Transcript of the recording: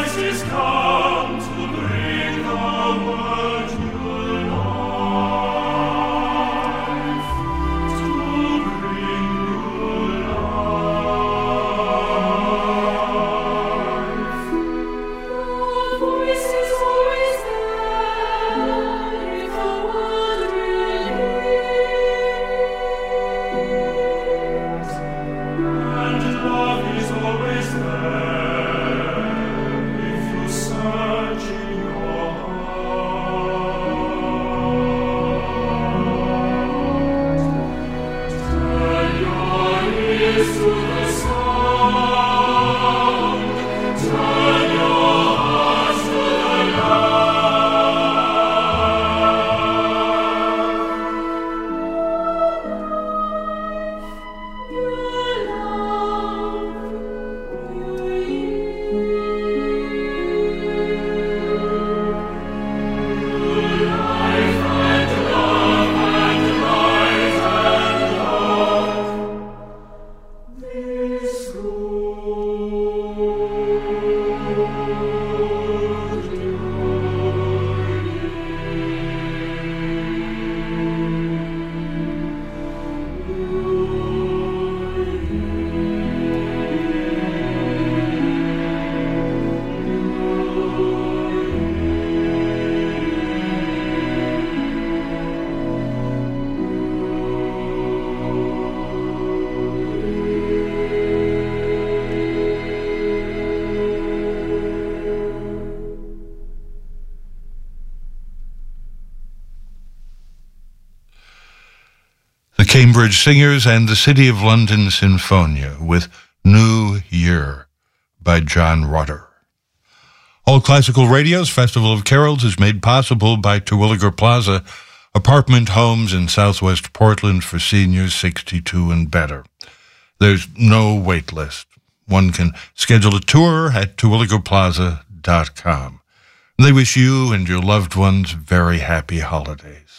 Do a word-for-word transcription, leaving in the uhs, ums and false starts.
Cambridge Singers and the City of London Sinfonia with New Year by John Rutter. All Classical Radio's Festival of Carols is made possible by Terwilliger Plaza, apartment homes in southwest Portland for seniors sixty-two and better. There's no wait list. One can schedule a tour at terwilliger plaza dot com. They wish you and your loved ones very happy holidays.